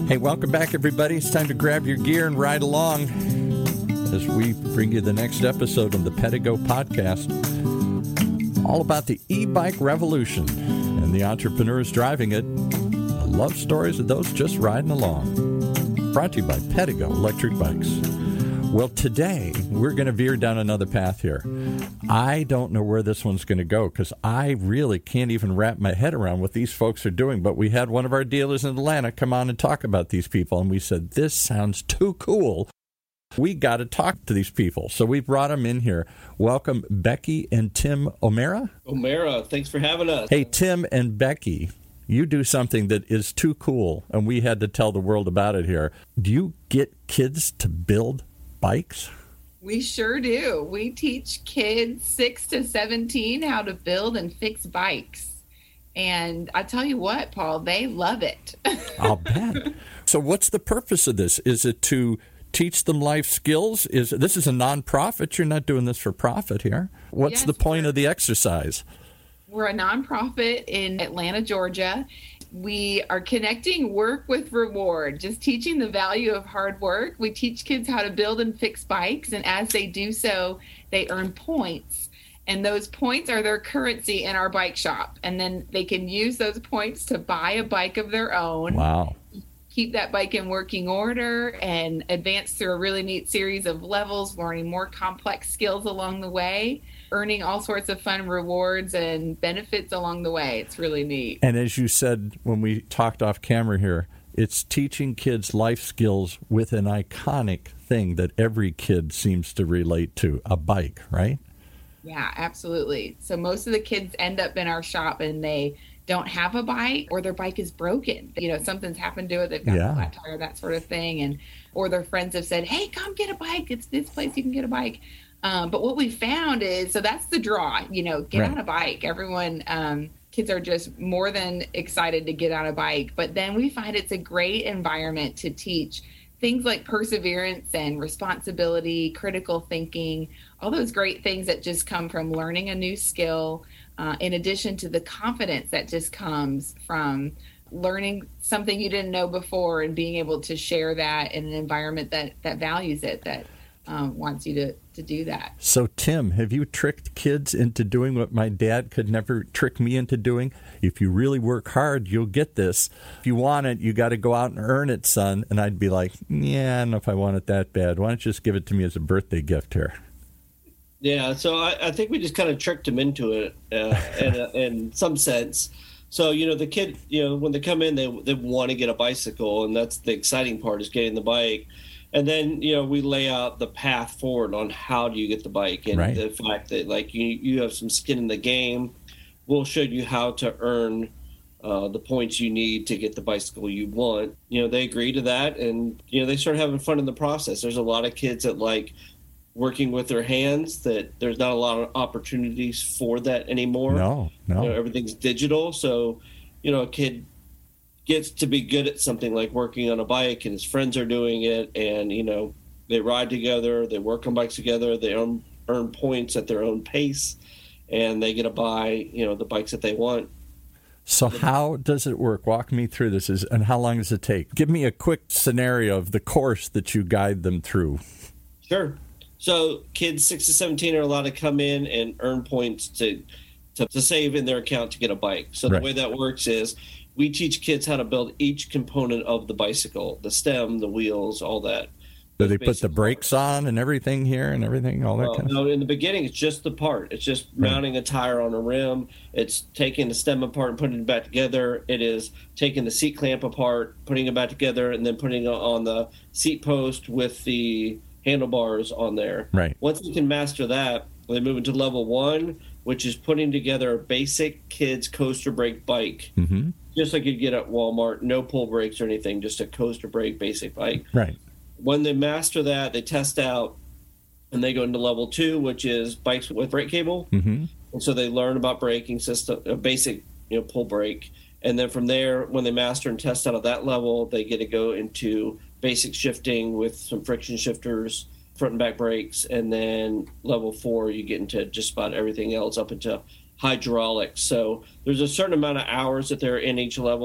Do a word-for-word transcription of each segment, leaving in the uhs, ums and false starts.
Hey, welcome back, everybody. It's time to grab your gear and ride along as we bring you the next episode of the Pedigo Podcast, all about the e-bike revolution and the entrepreneurs driving it, the love stories of those just riding along. Brought to you by Pedigo Electric Bikes. Well, today we're going to veer down another path here. I don't know where this one's going to go because I really can't even wrap my head around what these folks are doing. But we had one of our dealers in Atlanta come on and talk about these people, and we said, this sounds too cool. We got to talk to these people. So we brought them in here. Welcome, Becky and Tim O'Mara. O'Mara, thanks for having us. Hey, Tim and Becky, you do something that is too cool, and we had to tell the world about it here. Do you get kids to build bikes? We sure do. We teach kids six to seventeen how to build and fix bikes. And I tell you what, Paul, they love it. I'll bet. So what's the purpose of this? Is it to teach them life skills? Is this is a nonprofit? You're not doing this for profit here. What's Yes, the point of the exercise? We're a nonprofit in Atlanta, Georgia. We are connecting work with reward, just teaching the value of hard work. We teach kids how to build and fix bikes, and as they do so, they earn points. And those points are their currency in our bike shop. And then they can use those points to buy a bike of their own. Wow. Keep that bike in working order and advance through a really neat series of levels, learning more complex skills along the way, earning all sorts of fun rewards and benefits along the way. It's really neat. And as you said when we talked off camera here, it's teaching kids life skills with an iconic thing that every kid seems to relate to, a bike, right? Yeah, absolutely. So most of the kids end up in our shop and they don't have a bike, or their bike is broken. You know, something's happened to it. They've got Yeah. a flat tire, that sort of thing. And or their friends have said, hey, come get a bike. It's this place you can get a bike. Um, but what we found is, so that's the draw, you know, get Right. on a bike. Everyone, um, kids are just more than excited to get on a bike. But then we find it's a great environment to teach things like perseverance and responsibility, critical thinking, all those great things that just come from learning a new skill, uh, in addition to the confidence that just comes from learning something you didn't know before and being able to share that in an environment that, that values it, that um, wants you to, to do that. So, Tim, have you tricked kids into doing what my dad could never trick me into doing? If you really work hard, you'll get this. If you want it, you got to go out and earn it, son. And I'd be like, yeah, I don't know if I want it that bad. Why don't you just give it to me as a birthday gift here? Yeah, so I, I think we just kind of tricked them into it uh, in, a, in some sense. So, you know, the kid, you know, when they come in, they they want to get a bicycle, and that's the exciting part, is getting the bike. And then, you know, we lay out the path forward on how do you get the bike, and Right. the fact that, like, you you have some skin in the game. We'll show you how to earn uh, the points you need to get the bicycle you want. You know, they agree to that, and, you know, they start having fun in the process. There's a lot of kids that like working with their hands, that there's not a lot of opportunities for that anymore. No, no. You know, everything's digital. So, you know, a kid gets to be good at something like working on a bike, and his friends are doing it, and, you know, they ride together, they work on bikes together, they earn, earn points at their own pace, and they get to buy, you know, the bikes that they want. So how does it work? Walk me through this, is, and how long does it take? Give me a quick scenario of the course that you guide them through. Sure. So kids six to seventeen are allowed to come in and earn points to to, to save in their account to get a bike. So Right. the way that works is we teach kids how to build each component of the bicycle, the stem, the wheels, all that. Do Those they put the basic brakes parts. on and everything here and everything, all that Well, kind of no, in the beginning, it's just the part. It's just Right. mounting a tire on a rim. It's taking the stem apart and putting it back together. It is taking the seat clamp apart, putting it back together, and then putting it on the seat post with the handlebars on there. Right. Once you can master that, they move into level one, which is putting together a basic kids coaster brake bike, Mm-hmm. just like you'd get at Walmart. No pull brakes or anything, just a coaster brake basic bike. Right. When they master that, they test out, and they go into level two, which is bikes with brake cable. Mm-hmm. And so they learn about braking system, a basic, you know, pull brake. And then from there, when they master and test out at that level, they get to go into basic shifting with some friction shifters, front and back brakes. And then level four, you get into just about everything else up into hydraulics. So there's a certain amount of hours that they're in each level.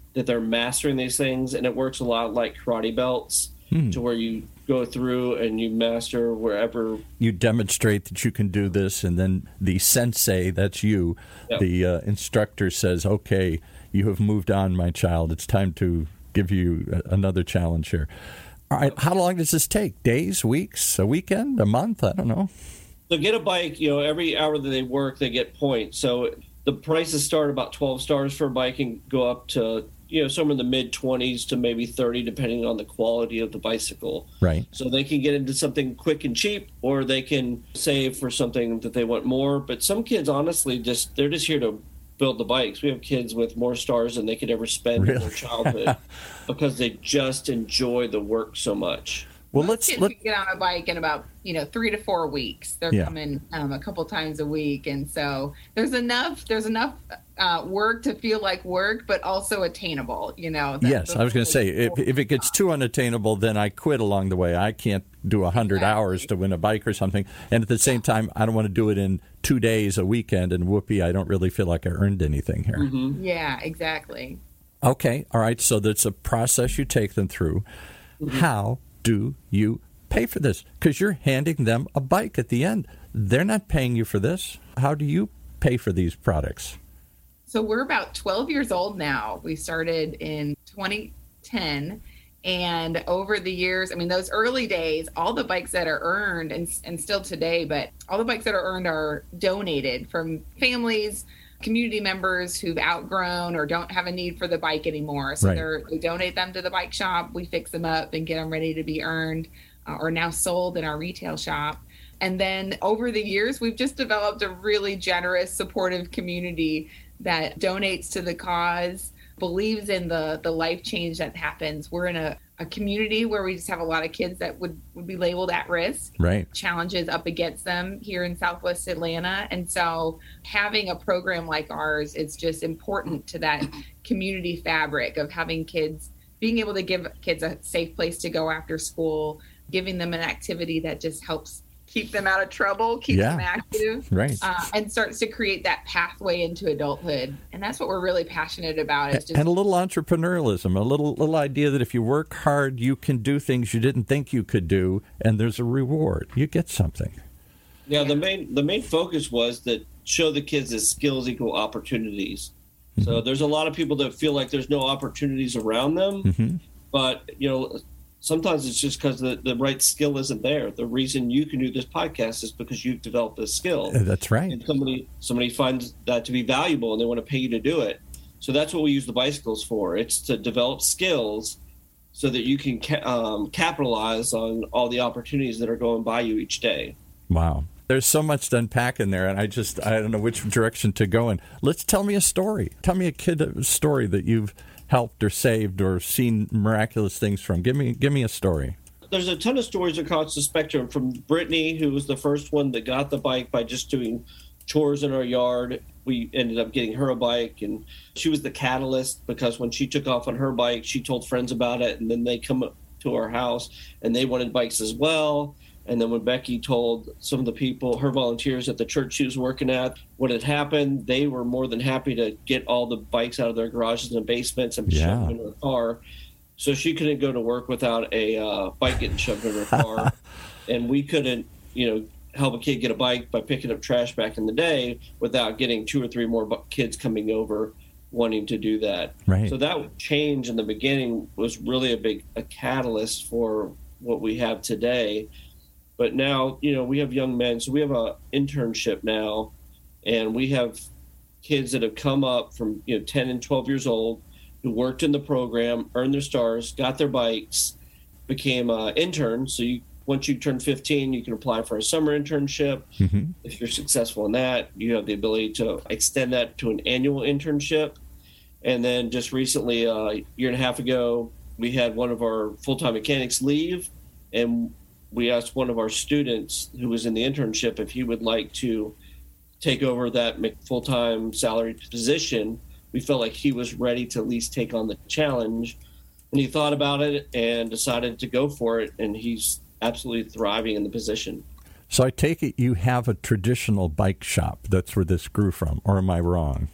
that they're mastering these things, and it works a lot like karate belts, hmm. to where you go through and you master wherever. You demonstrate that you can do this, and then the sensei, that's you, yep. the uh, instructor says, okay, you have moved on, my child. It's time to give you another challenge here. All right, how long does this take? Days, weeks, a weekend, a month? I don't know. So get a bike, you know, every hour that they work, they get points. So the prices start about twelve stars for a bike and go up to, you know, somewhere in the mid-twenties to maybe thirty, depending on the quality of the bicycle. Right. So they can get into something quick and cheap, or they can save for something that they want more. But some kids, honestly, just they're just here to build the bikes. We have kids with more stars than they could ever spend really? in their childhood because they just enjoy the work so much. Well, Most let's kids let, can get on a bike in about, you know, three to four weeks. They're yeah. coming um, a couple times a week, and so there's enough. There's enough uh, work to feel like work, but also attainable. You know. That, yes, I was going to say if if it gets too unattainable, then I quit along the way. I can't do a hundred exactly. hours to win a bike or something, and at the same time, I don't want to do it in two days a weekend. And whoopee, I don't really feel like I earned anything here. Mm-hmm. Yeah, exactly. Okay, all right. So that's a process you take them through. Mm-hmm. How do you pay for this? Because you're handing them a bike at the end. They're not paying you for this. How do you pay for these products? So we're about twelve years old now. We started in twenty ten. And over the years, I mean, those early days, all the bikes that are earned, and, and still today, but all the bikes that are earned are donated from families, community members who've outgrown or don't have a need for the bike anymore. So right. they're, we donate them to the bike shop. We fix them up and get them ready to be earned uh, or now sold in our retail shop. And then over the years, we've just developed a really generous, supportive community that donates to the cause, believes in the the life change that happens. We're in a, a community where we just have a lot of kids that would, would be labeled at risk, right? Challenges up against them here in Southwest Atlanta. And so having a program like ours is just important to that community fabric of having kids, being able to give kids a safe place to go after school, giving them an activity that just helps keep them out of trouble, keep yeah. them active, right. uh, and starts to create that pathway into adulthood. And that's what we're really passionate about. Is just and a little entrepreneurialism, a little little idea that if you work hard, you can do things you didn't think you could do, and there's a reward. You get something. Yeah, the main the main focus was that show the kids that skills equal opportunities. Mm-hmm. So there's a lot of people that feel like there's no opportunities around them, mm-hmm. but you know, sometimes it's just because the, the right skill isn't there. The reason you can do this podcast is because you've developed this skill. That's right. And somebody somebody finds that to be valuable and they want to pay you to do it. So that's what we use the bicycles for. It's to develop skills so that you can ca- um, capitalize on all the opportunities that are going by you each day. Wow. There's so much to unpack in there, and I just, I don't know which direction to go in. Let's tell me a story. Tell me a kid a story that you've helped or saved or seen miraculous things from. Give me give me a story. There's a ton of stories across the spectrum, from Brittany, who was the first one that got the bike by just doing chores in our yard. We ended up getting her a bike, and she was the catalyst because when she took off on her bike, she told friends about it, and then they come up to our house, and they wanted bikes as well. And then when Becky told some of the people, her volunteers at the church she was working at, what had happened, they were more than happy to get all the bikes out of their garages and basements and yeah. shove them into her car. So she couldn't go to work without a uh, bike getting shoved in her car. And we couldn't, you know, help a kid get a bike by picking up trash back in the day without getting two or three more bu- kids coming over wanting to do that. Right. So that change in the beginning was really a big a catalyst for what we have today. But now, you know, we have young men, so we have an internship now, and we have kids that have come up from, you know, ten and twelve years old who worked in the program, earned their stars, got their bikes, became uh, interns. So you, once you turn fifteen, you can apply for a summer internship. Mm-hmm. If you're successful in that, you have the ability to extend that to an annual internship. And then just recently, uh, a year and a half ago, we had one of our full-time mechanics leave, and we asked one of our students who was in the internship if he would like to take over that full-time salaried position. We felt like he was ready to at least take on the challenge. And he thought about it and decided to go for it, and he's absolutely thriving in the position. So I take it you have a traditional bike shop. That's where this grew from, or am I wrong?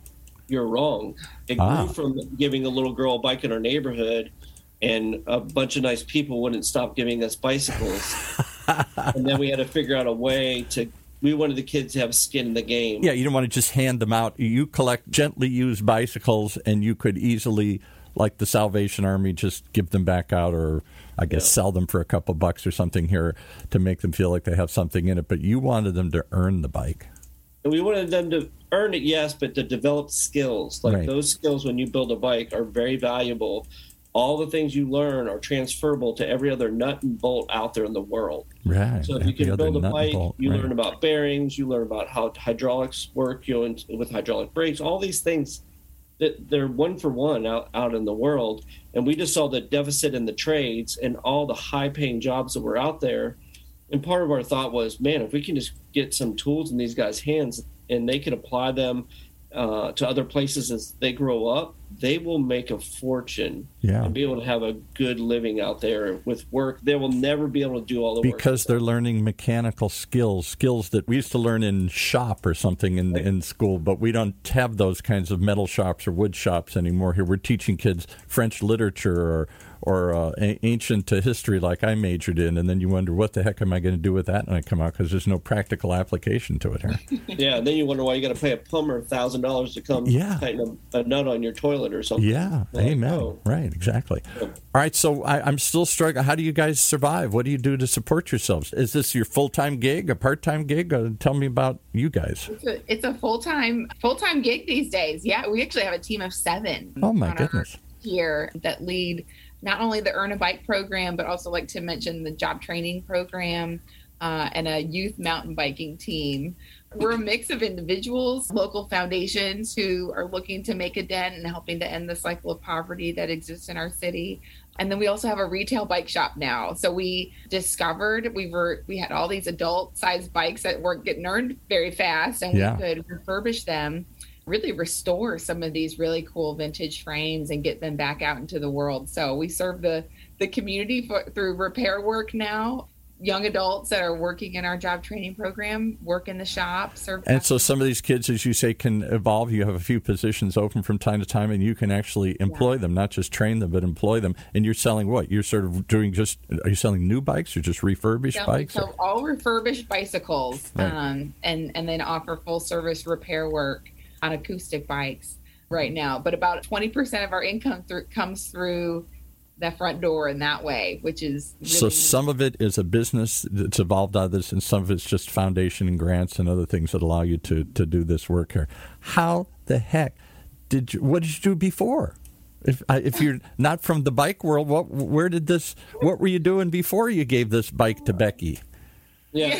you're wrong. It Ah. grew from giving a little girl a bike in our neighborhood, and a bunch of nice people wouldn't stop giving us bicycles. And then we had to figure out a way to, we wanted the kids to have skin in the game. Yeah, you don't want to just hand them out. You collect gently used bicycles, and you could easily, like the Salvation Army, just give them back out, or I guess Yeah. sell them for a couple bucks or something here to make them feel like they have something in it. But you wanted them to earn the bike. And we wanted them to earn it, yes, but to develop skills. Like Right. those skills when you build a bike are very valuable. All the things you learn are transferable to every other nut and bolt out there in the world. Right. So if you Every can other build a nut and bike, bolt, you right. learn about bearings, you learn about how hydraulics work, you know, with hydraulic brakes, all these things that they're one for one out, out in the world. And we just saw the deficit in the trades and all the high paying jobs that were out there. And part of our thought was, man, if we can just get some tools in these guys' hands and they can apply them uh, to other places as they grow up, they will make a fortune Yeah. and be able to have a good living out there with work. They will never be able to do all the work. Because they're learning mechanical skills, skills that we used to learn in shop or something in in school, but we don't have those kinds of metal shops or wood shops anymore here. We're teaching kids French literature or or uh, a- ancient uh, history like I majored in, and then you wonder, what the heck am I going to do with that when I come out? Because there's no practical application to it here. Yeah, and then you wonder why you got to pay a plumber a thousand dollars to come Yeah. tighten a, a nut on your toilet or something. Yeah, Like, amen. oh. Right, exactly. All right, so I, I'm still struggling. How do you guys survive? What do you do to support yourselves? Is this your full-time gig, a part-time gig? Uh, tell me about you guys. It's a, it's a full-time full-time gig these days. Yeah, we actually have a team of seven. Oh, my on our goodness. Here that lead not only the Earn a Bike program, but also, like Tim mentioned, the job training program uh, and a youth mountain biking team. We're a mix of individuals, local foundations who are looking to make a dent and helping to end the cycle of poverty that exists in our city. And then we also have a retail bike shop now. So we discovered we were we had all these adult sized bikes that weren't getting earned very fast, and Yeah. we could refurbish them, really restore some of these really cool vintage frames and get them back out into the world. So we serve the the community for, through repair work now. Young adults that are working in our job training program work in the shop. Serve And so some of these kids, as you say, can evolve. You have a few positions open from time to time, and you can actually employ Yeah. them, not just train them, but employ them. And you're selling what? You're sort of doing just, are you selling new bikes or just refurbished So, bikes? so all refurbished bicycles, Right. um, and and then offer full service repair work on acoustic bikes right now. But about twenty percent of our income through, comes through the front door in that way, which is really So some of it is a business that's evolved out of this, and some of it's just foundation and grants and other things that allow you to, to do this work here. How the heck did you? What did you do before? If I- if you're not from the bike world, what where did this? What were you doing before you gave this bike to Becky? Yeah,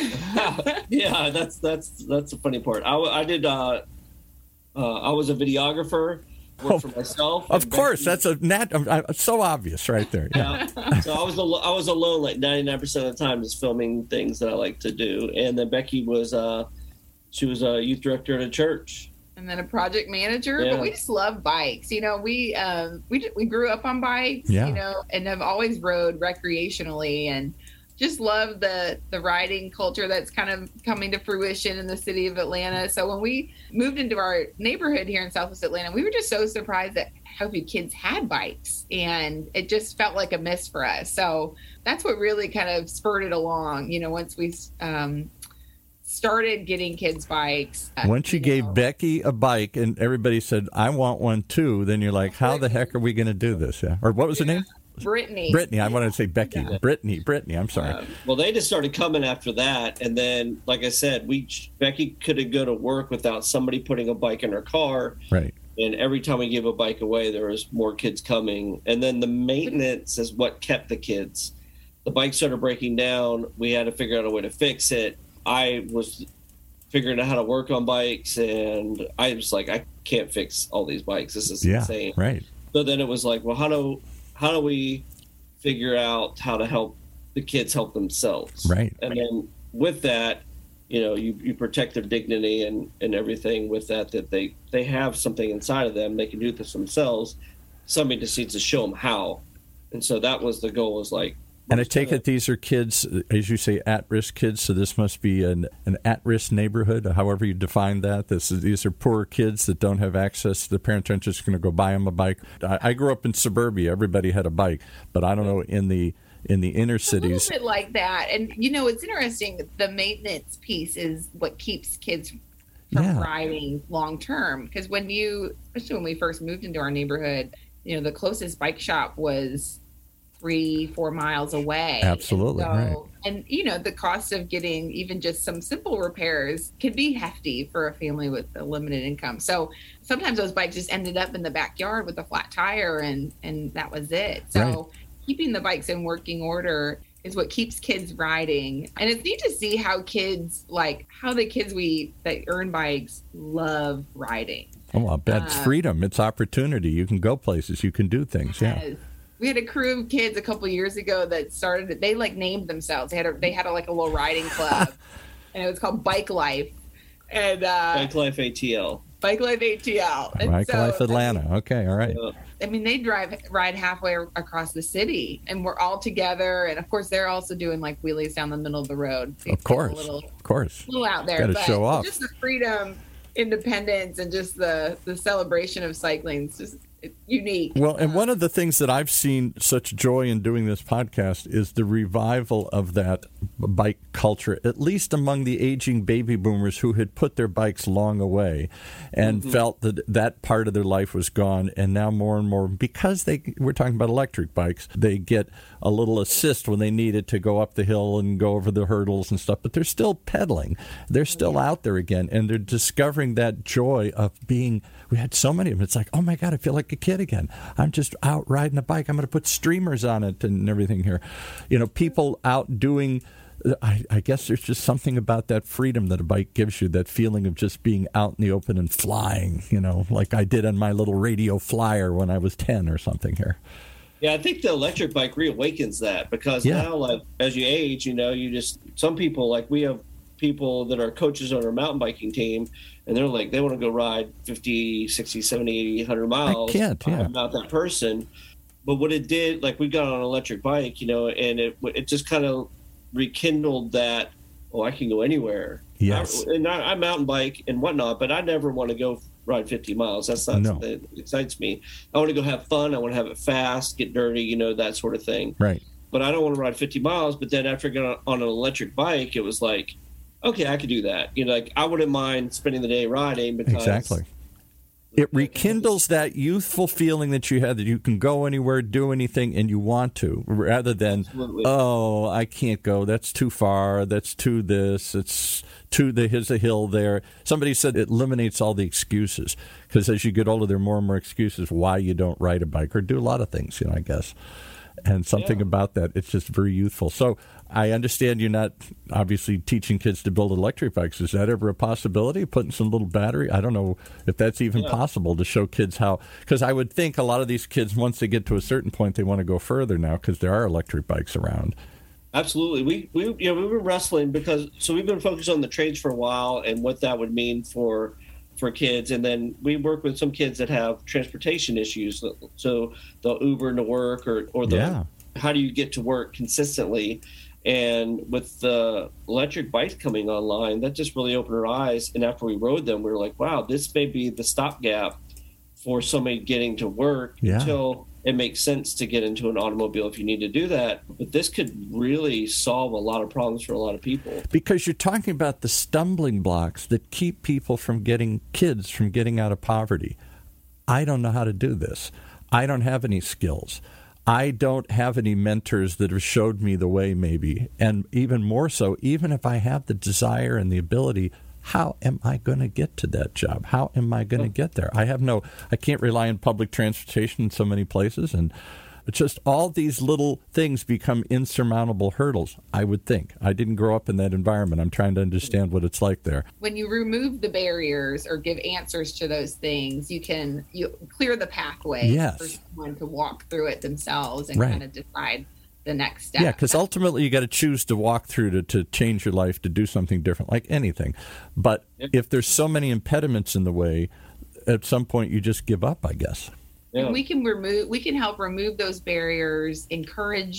yeah. That's that's that's the funny part. I, I did. Uh, uh, I was a videographer. Worked Oh, for myself. Of and course, Becky- that's a nat. uh, So obvious, right there. Yeah. Yeah. So I was al- I was alone like ninety-nine percent of the time, just filming things that I like to do. And then Becky was uh, she was a youth director at a church. and then a project manager. Yeah. But we just love bikes. You know, we um, we we grew up on bikes. Yeah. You know, and have always rode recreationally and just love the the riding culture that's kind of coming to fruition in the city of Atlanta. So when we moved into our neighborhood here in Southwest Atlanta, we were just so surprised at how few kids had bikes, and it just felt like a miss for us. So that's what really kind of spurred it along. You know, once we um, started getting kids bikes. uh, Once you know, gave Becky a bike and everybody said, I want one too, then you're like, how the heck are we going to do this? Yeah. Or what was her name? Brittany. Brittany. I wanted to say Becky. Yeah. Brittany. Brittany. I'm sorry. Uh, well, they just started coming after that, and then, like I said, we Becky couldn't go to work without somebody putting a bike in her car. Right. And every time we gave a bike away, there was more kids coming. And then the maintenance is what kept the kids. The bike started breaking down. We had to figure out a way to fix it. I was figuring out how to work on bikes, and I was like, I can't fix all these bikes. This is Yeah. insane. Right. So then it was like, well, how do how do we figure out how to help the kids help themselves? Right. And then with that, you know, you, you protect their dignity and, and everything with that, that they, they have something inside of them. They can do this themselves. Somebody just needs to show them how. And so that was the goal, was like, And I take it these are kids, as you say, at-risk kids, so this must be an, an at-risk neighborhood, however you define that. This is, these are poor kids that don't have access. The parents aren't just going to go buy them a bike. I, I grew up in suburbia. Everybody had a bike. But I don't know, in the in the inner cities. A little bit like that. And, you know, it's interesting. The maintenance piece is what keeps kids from yeah. riding long-term. Because when you, especially when we first moved into our neighborhood, you know, the closest bike shop was three, four miles away. Absolutely, and so, right. And, you know, the cost of getting even just some simple repairs can be hefty for a family with a limited income. So sometimes those bikes just ended up in the backyard with a flat tire, and, and that was it. So right. keeping the bikes in working order is what keeps kids riding. And it's neat to see how kids, like, how the kids we that earn bikes love riding. Oh, I bet it's uh, freedom. It's opportunity. You can go places. You can do things. Yes. Yeah. We had a crew of kids a couple of years ago that started, they like named themselves. They had a, they had a, like a little riding club, and it was called Bike Life. And uh, Bike Life A T L. Bike Life A T L. And Bike so, Life Atlanta. I mean, okay, all right. I mean, they drive, ride halfway across the city, and we're all together. And of course, they're also doing like wheelies down the middle of the road. So of course, little, of course. A little out there. Got to but show off. Just the freedom, independence, and just the, the celebration of cycling. It's just it's unique. Well, and one of the things that I've seen such joy in doing this podcast is the revival of that bike culture, at least among the aging baby boomers who had put their bikes long away and mm-hmm. felt that that part of their life was gone. And now more and more, because they we're talking about electric bikes, they get a little assist when they need it to go up the hill and go over the hurdles and stuff. But they're still pedaling. They're still yeah. out there again. And they're discovering that joy of being, we had so many of them. It's like, oh my God, I feel like a kid again. I'm just out riding a bike. I'm going to put streamers on it and everything here. You know, people out doing, I, I guess there's just something about that freedom that a bike gives you, that feeling of just being out in the open and flying, you know, like I did on my little radio flyer when I was ten or something here. Yeah, I think the electric bike reawakens that, because yeah. now, like, as you age, you know, you just, some people, like we have people that are coaches on our mountain biking team, and they're like, they want to go ride fifty, sixty, seventy, eighty, one hundred miles. I can't, yeah. I'm not that person. But what it did, like we got on an electric bike, you know, and it it just kind of rekindled that, oh, I can go anywhere. Yes. I, and I, I mountain bike and whatnot, but I never want to go ride fifty miles. That's not no. something that excites me. I want to go have fun. I want to have it fast, get dirty, you know, that sort of thing. Right. But I don't want to ride fifty miles. But then after I got on an electric bike, it was like, okay, I could do that. You know, like I wouldn't mind spending the day riding because exactly. It rekindles that youthful feeling that you had, that you can go anywhere, do anything, and you want to, rather than, Absolutely. oh, I can't go. That's too far. That's too this. It's too the. Here's a hill there. Somebody said it eliminates all the excuses, because as you get older, there are more and more excuses why you don't ride a bike or do a lot of things. You know, I guess. And something yeah. about that, it's just very youthful. So I understand you're not obviously teaching kids to build electric bikes. Is that ever a possibility, putting some little battery? I don't know if that's even yeah. possible to show kids how, because I would think a lot of these kids, once they get to a certain point, they want to go further now because there are electric bikes around. Absolutely. We, we, you know, we were wrestling because, so we've been focused on the trades for a while and what that would mean for for kids, and then we work with some kids that have transportation issues, so they'll Uber into work, or or the yeah. how do you get to work consistently? And with the electric bikes coming online, that just really opened our eyes. And after we rode them, we were like, wow, this may be the stopgap for somebody getting to work yeah. until it makes sense to get into an automobile if you need to do that. But this could really solve a lot of problems for a lot of people. Because you're talking about the stumbling blocks that keep people from getting, kids from getting out of poverty. I don't know how to do this. I don't have any skills. I don't have any mentors that have showed me the way, maybe. And even more so, even if I have the desire and the ability, how am I going to get to that job? How am I going to get there? I have no, I can't rely on public transportation in so many places. And just all these little things become insurmountable hurdles, I would think. I didn't grow up in that environment. I'm trying to understand what it's like there. When you remove the barriers or give answers to those things, you can you clear the pathway yes. for someone to walk through it themselves and right. kind of decide the next step. Yeah, because ultimately you got to choose to walk through to, to change your life, to do something different, like anything. But yep. if there's so many impediments in the way, at some point you just give up, I guess. Yeah. And we can remove, we can help remove those barriers, encourage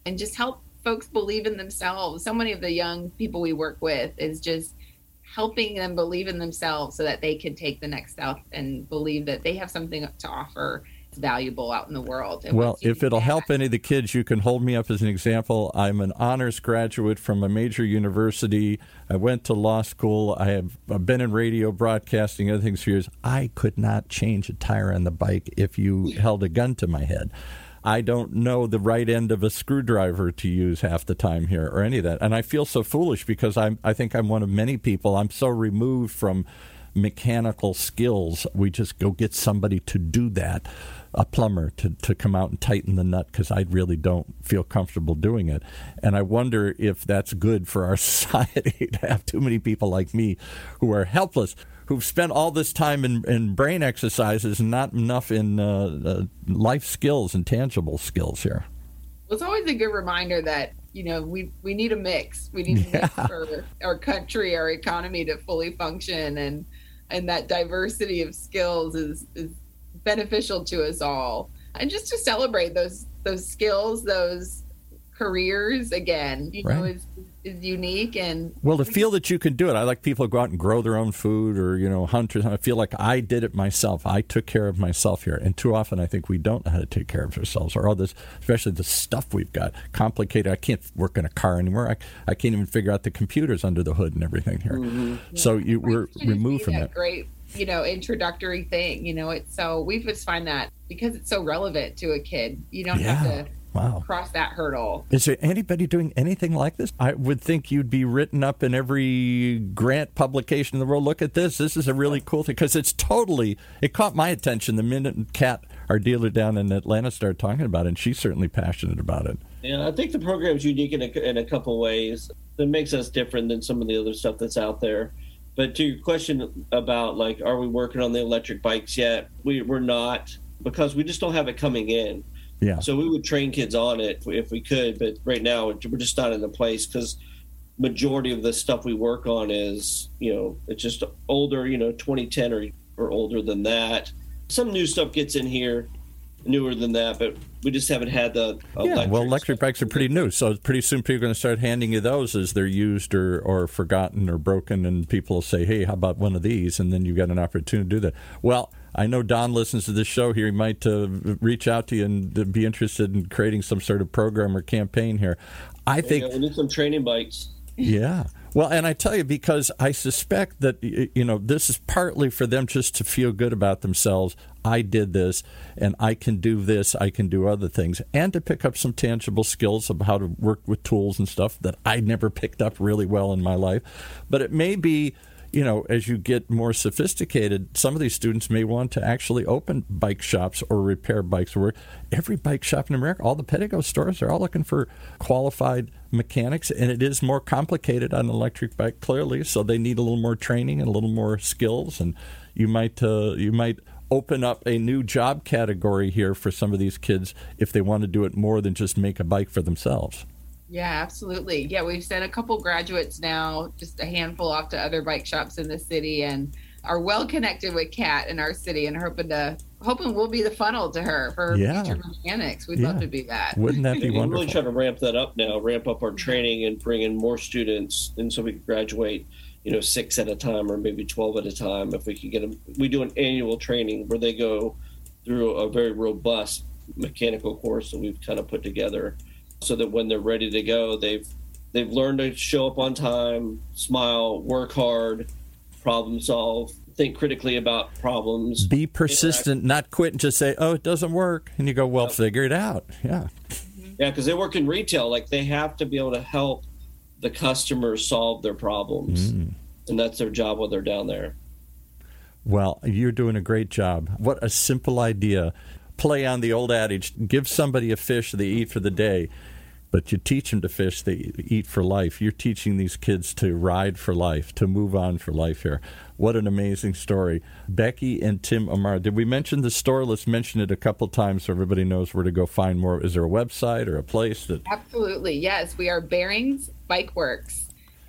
and just help folks believe in themselves. So many of the young people we work with is just helping them believe in themselves so that they can take the next step and believe that they have something to offer valuable out in the world. And well, if it'll that, help any of the kids, you can hold me up as an example. I'm an honors graduate from a major university. I went to law school. I have I've been in radio broadcasting, other things for years. I could not change a tire on the bike if you held a gun to my head. I don't know the right end of a screwdriver to use half the time here or any of that. And I feel so foolish because I'm, I think I'm one of many people. I'm so removed from mechanical skills. We just go get somebody to do that, a plumber to, to come out and tighten the nut because I really don't feel comfortable doing it. And I wonder if that's good for our society to have too many people like me who are helpless, who've spent all this time in, in brain exercises and not enough in uh, uh, life skills and tangible skills here. Well, it's always a good reminder that, you know, we, we need a mix. We need a yeah. mix for our country, our economy to fully function. And and that diversity of skills is, is beneficial to us all. And just to celebrate those those skills, those careers, again, you right. know, is is unique. And well, to feel that you can do it. I like people who go out and grow their own food or, you know, hunt. I feel like I did it myself. I took care of myself here. And too often I think we don't know how to take care of ourselves, or all this, especially the stuff we've got complicated. I can't work in a car anymore. I, I can't even figure out the computers under the hood and everything here. Mm-hmm. So you, we're removed from that. Great, you know, introductory thing. You know, it's so we just find that because it's so relevant to a kid, you don't yeah. have to Wow. cross that hurdle. Is there anybody doing anything like this? I would think you'd be written up in every grant publication in the world. Look at this. This is a really cool thing because it's totally, it caught my attention the minute Kat, our dealer down in Atlanta, started talking about it, and she's certainly passionate about it. Yeah, I think the program's unique in a, in a couple ways that makes us different than some of the other stuff that's out there. But to your question about, like, are we working on the electric bikes yet? We, we're not, because we just don't have it coming in. Yeah. So we would train kids on it if we could, but right now we're just not in the place because majority of the stuff we work on is, you know, it's just older, you know, twenty ten or, or older than that. Some new stuff gets in here, newer than that, but we just haven't had the electric Yeah, well, electric bikes are pretty new, so pretty soon people are going to start handing you those as they're used or, or forgotten or broken, and people will say, hey, how about one of these? And then you've got an opportunity to do that. Well, I know Don listens to this show here. He might uh, reach out to you and be interested in creating some sort of program or campaign here. I think yeah, we need some training bikes. Yeah. Well, and I tell you, because I suspect that, you know, this is partly for them just to feel good about themselves. I did this, and I can do this, I can do other things, and to pick up some tangible skills of how to work with tools and stuff that I never picked up really well in my life. But it may be, you know, as you get more sophisticated, some of these students may want to actually open bike shops or repair bikes. Where every bike shop in America, all the Pedego stores, are all looking for qualified mechanics, and it is more complicated on an electric bike, clearly. So they need a little more training and a little more skills. And you might uh, you might open up a new job category here for some of these kids if they want to do it more than just make a bike for themselves. Yeah, absolutely. Yeah, we've sent a couple graduates now, just a handful off to other bike shops in the city, and are well connected with Kat in our city, and hoping to hoping we'll be the funnel to her for her yeah. future mechanics. We'd yeah. love to be that. Wouldn't that be We're wonderful? really trying to ramp that up now, ramp up our training and bring in more students, and so we can graduate, you know, six at a time or maybe twelve at a time. If we can get them, we do an annual training where they go through a very robust mechanical course that we've kind of put together, so that when they're ready to go, they've they've learned to show up on time, smile, work hard, problem solve, think critically about problems. Be persistent, interact. Not quit and just say, oh, it doesn't work. And you go, well, yeah. figure it out. Yeah. Yeah, because they work in retail. Like, they have to be able to help the customers solve their problems. Mm. And that's their job while they're down there. Well, you're doing a great job. What a simple idea. Play on the old adage, give somebody a fish they eat for the day, but you teach them to fish they eat for life. You're teaching these kids to ride for life, to move on for life here. What an amazing story. Becky and Tim Amar, did we mention the store? Let's mention it a couple times so everybody knows where to go find more. Is there a website or a place that... Absolutely, yes. We are Bearings Bike Works.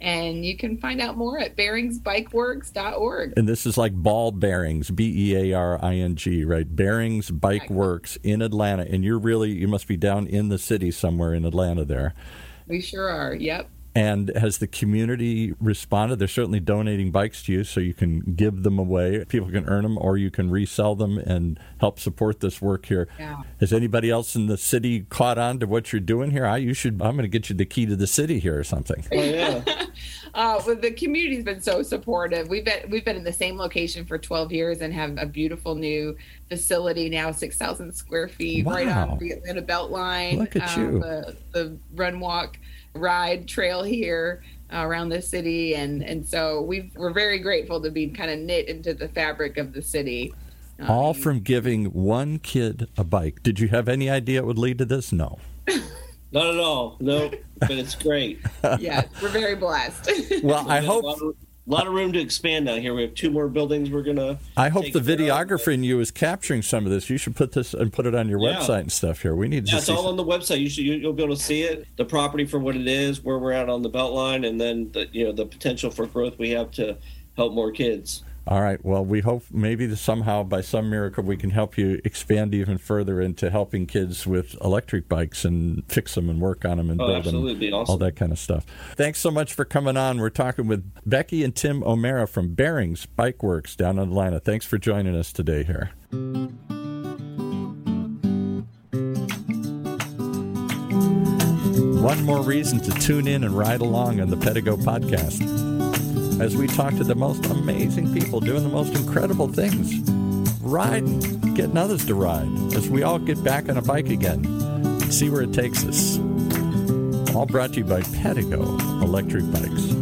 And you can find out more at bearings bike works dot org. And this is like Ball Bearings, B E A R I N G, right? Bearings Bike Works in Atlanta. And you're really, you must be down in the city somewhere in Atlanta there. We sure are, yep. And has the community responded? They're certainly donating bikes to you, so you can give them away. People can earn them, or you can resell them and help support this work here. Yeah. Has anybody else in the city caught on to what you're doing here? I you should. I'm going to get you the key to the city here or something. Oh yeah. uh, well, the community's been so supportive. We've been we've been in the same location for twelve years and have a beautiful new facility now, six thousand square feet, Wow. right on the Atlanta Beltline. Look at uh, you. The, the run walk ride trail here uh, around the city, and and so we've we're very grateful to be kind of knit into the fabric of the city. Um, All from giving one kid a bike. Did you have any idea it would lead to this? No. Not at all. No, but it's great. Yeah, we're very blessed. Well, I We've got hope a lot, of, a lot of room to expand out here. We have two more buildings we're gonna. I hope take the care of. videographer in you is capturing some of this. You should put this and put it on your Yeah. website and stuff here. We need to Yeah, it's see. all on the website. You should you, you'll be able to see it, the property for what it is, where we're at on the Beltline, and then the you know the potential for growth we have to help more kids. All right. Well, we hope maybe that somehow, by some miracle, we can help you expand even further into helping kids with electric bikes and fix them and work on them and Oh, build absolutely. them, Awesome. all that kind of stuff. Thanks so much for coming on. We're talking with Becky and Tim O'Mara from Bearings Bike Works down in Atlanta. Thanks for joining us today here. One more reason to tune in and ride along on the Pedigo podcast as we talk to the most amazing people doing the most incredible things, riding, getting others to ride, as we all get back on a bike again, see where it takes us. All brought to you by Pedigo Electric Bikes.